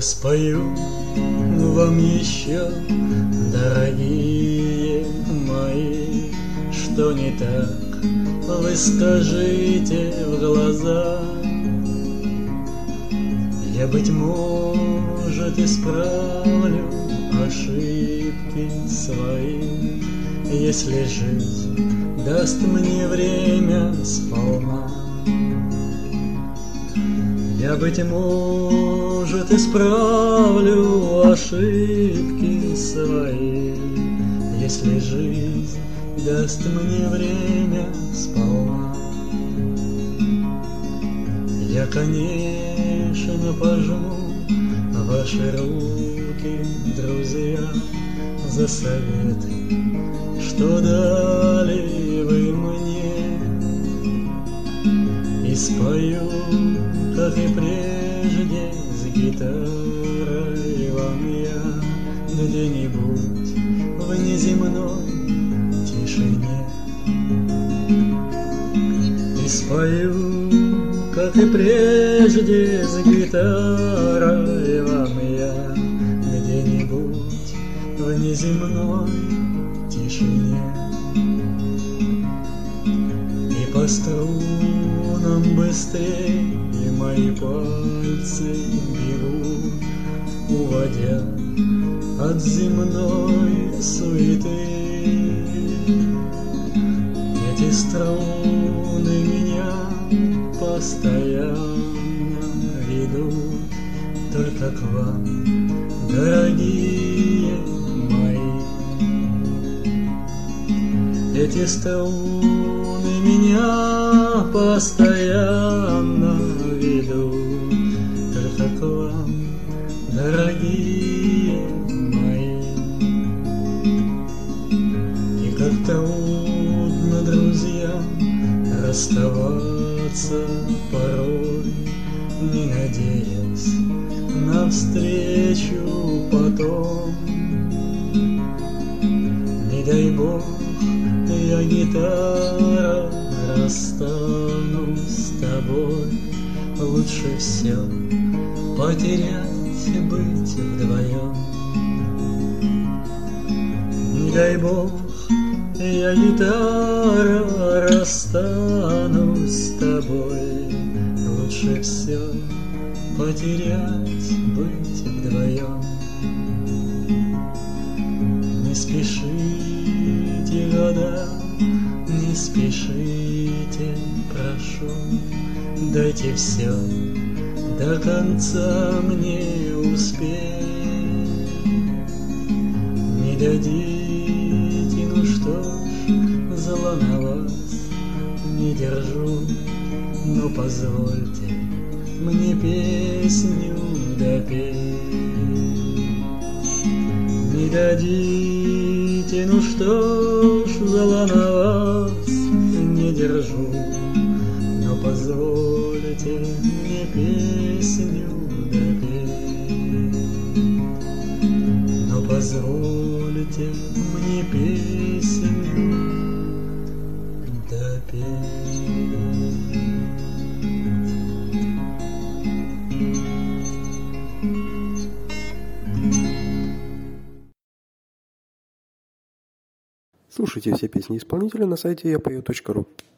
спою вам еще, дорогие мои, что не так, вы скажите в глаза. Я, быть может, исправлю ошибки свои, если жизнь даст мне время сполна. Я, быть может, исправлю ошибки свои, если жизнь даст мне время сполна. Я, конечно, пожму ваши руки, друзья, за советы, что дали вы мне, и спою, как и прежде, с гитарой вам я где-нибудь в неземной тишине. И спою, как и прежде, с гитарой вам я где-нибудь в неземной тишине. И по струнам быстрее мои пальцы бегут, уводя от земной суеты. Эти струны меня постоянно ведут только к вам, дорогие мои. Эти струны меня постоянно ведут только к вам, дорогие мои. И как трудно, друзья, расставаться порой, не надеясь на встречу потом. Не дай Бог, я, гитара, расстанусь с тобой, лучше все потерять, быть вдвоем. Не дай Бог, я, гитара, расстанусь с тобой, лучше все потерять, быть вдвоем. Не спешите, года, не спешите, прошу, дайте все до конца мне успеть. Не дадите, ну что ж, зла на вас не держу, но позвольте мне песню допеть. Не дадите, ну что ж, зла на вас не держу, но позвольте мне песню допеть. Но позвольте мне песню допеть. Слушайте все песни исполнителя на сайте yapою.ru.